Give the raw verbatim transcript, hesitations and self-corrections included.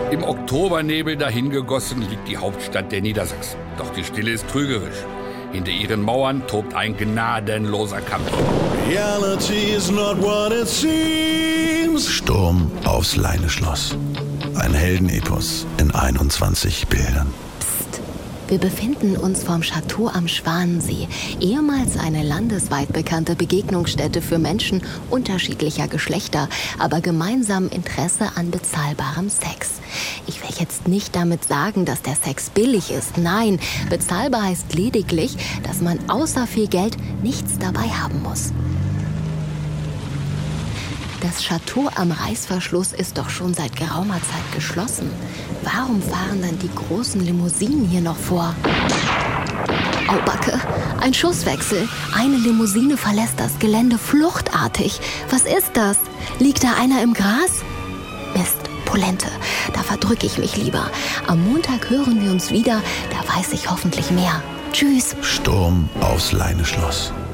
Im Oktobernebel dahingegossen liegt die Hauptstadt der Niedersachsen. Doch die Stille ist trügerisch. Hinter ihren Mauern tobt ein gnadenloser Kampf. Reality is not what it seems. Sturm aufs Leineschloss. Ein Heldenepos in einundzwanzig Bildern. Psst. Wir befinden uns vorm Chateau am Schwanensee, ehemals eine landesweit bekannte Begegnungsstätte für Menschen unterschiedlicher Geschlechter, aber gemeinsam Interesse an bezahlbarem Sex. Ich will jetzt nicht damit sagen, dass der Sex billig ist. Nein, bezahlbar heißt lediglich, dass man außer viel Geld nichts dabei haben muss. Das Chateau am Reißverschluss ist doch schon seit geraumer Zeit geschlossen. Warum fahren dann die großen Limousinen hier noch vor? Au Backe, ein Schusswechsel. Eine Limousine verlässt das Gelände fluchtartig. Was ist das? Liegt da einer im Gras? Mist, Polente, da verdrücke ich mich lieber. Am Montag hören wir uns wieder, da weiß ich hoffentlich mehr. Tschüss. Sturm aufs Leineschloss.